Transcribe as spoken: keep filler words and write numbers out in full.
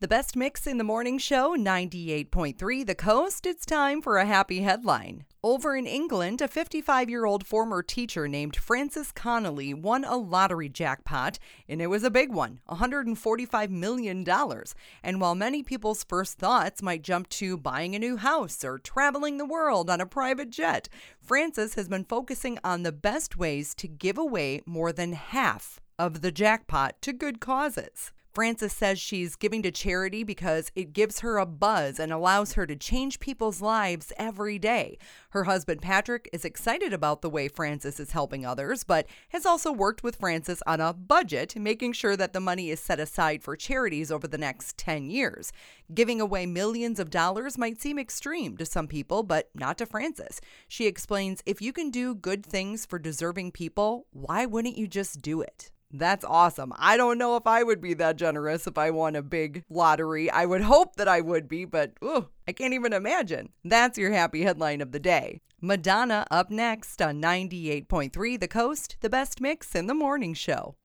The best mix in the morning show, ninety-eight point three The Coast. It's time for a happy headline. Over in England, a fifty-five-year-old former teacher named Frances Connolly won a lottery jackpot, and it was a big one, one hundred forty-five million dollars. And while many people's first thoughts might jump to buying a new house or traveling the world on a private jet, Frances has been focusing on the best ways to give away more than half of the jackpot to good causes. Frances says she's giving to charity because it gives her a buzz and allows her to change people's lives every day. Her husband, Patrick, is excited about the way Frances is helping others, but has also worked with Frances on a budget, making sure that the money is set aside for charities over the next ten years. Giving away millions of dollars might seem extreme to some people, but not to Frances. She explains, if you can do good things for deserving people, why wouldn't you just do it? That's awesome. I don't know if I would be that generous if I won a big lottery. I would hope that I would be, but ooh, I can't even imagine. That's your happy headline of the day. Madonna up next on ninety-eight point three The Coast, the best mix in the morning show.